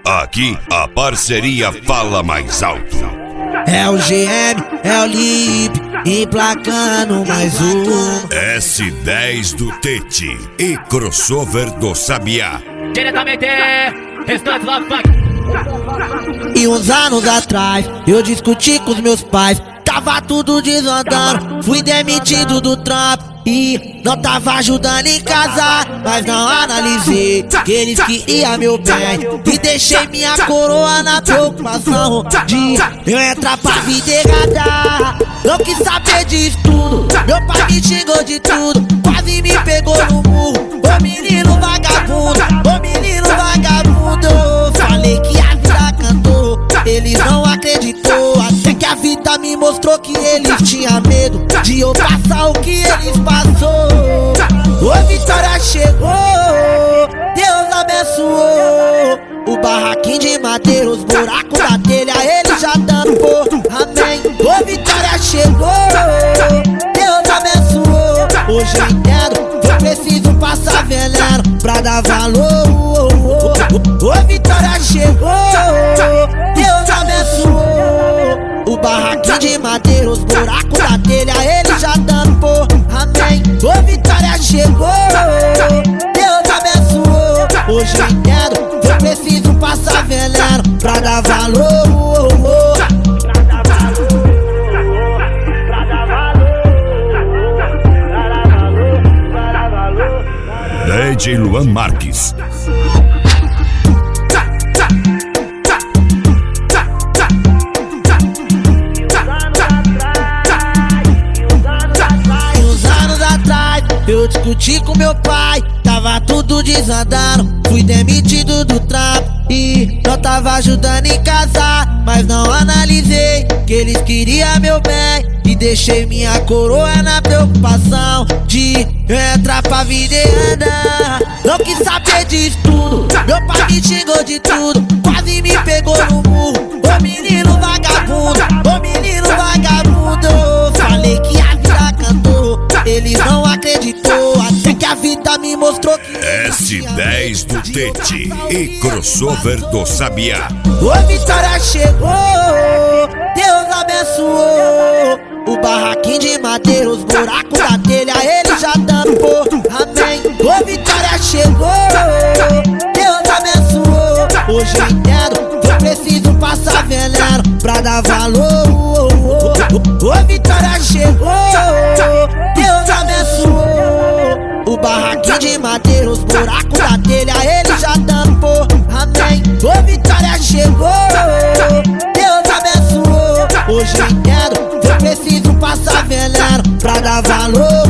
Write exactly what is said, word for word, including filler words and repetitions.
Aqui a parceria fala mais alto. É o G M, é o Lip, emplacando mais um S dez do Tete e crossover do Sabiá. Diretamente, restante lá funk. E uns anos atrás, eu discuti com os meus pais. Tava tudo desandando, fui demitido do trampo e não tava ajudando em casa. Mas não analisei que eles queriam meu bem e deixei minha coroa na preocupação de eu entrar pra vida errada. Não quis saber disso tudo, meu pai me xingou de tudo, quase me pegou no murro. Ô menino vagabundo, ô menino vagabundo. Falei que a vida cantou, eles não acreditou. Até que a vida me mostrou que eles tinham medo de eu passar o que eles passou. Ô vitória chegou, Deus abençoou. O barraquinho de madeira, os buracos da telha, ele já tampou. Amém. Ô vitória chegou, Deus abençoou. Hoje eu entendo, eu preciso passar veneno pra dar valor. Ô vitória chegou, Deus abençoou. O barraquinho de madeira, os buracos da telha, ele já tampou. Amém. Ô vitória chegou, Deus abençoou. Hoje eu entendo, eu preciso passar veneno pra dar valor. Pra dar valor, pra dar valor, pra dar valor, pra dar valor. D J Luan Marques. Eu discuti com meu pai, tava tudo desandando, fui demitido do trampo e não tava ajudando em casa. Mas não analisei que eles queriam meu bem e deixei minha coroa na preocupação de eu entrar pra vida e andar. Não quis saber disso tudo, meu pai me xingou de tudo, quase me pegou no murro. Ô menino vagabundo, ô menino vagabundo. Falei que a vida cantou, eles não acreditou. Até que a vida me mostrou que S dez do Tete e crossover do Sabiá. Ô vitória chegou, Deus abençoou. O barraquinho de madeira, os buracos da telha, ele já tampou. Amém. Ô vitória chegou, Deus abençoou. Hoje eu entendo, eu preciso passar veneno pra dar valor. Ô vitória chegou, Deus abençoou. O barraquinho de madeira, os buracos da telha, ele já tampou. Amém. Ô vitória chegou, Deus abençoou. Hoje eu entendo, eu preciso passar veneno pra dar valor.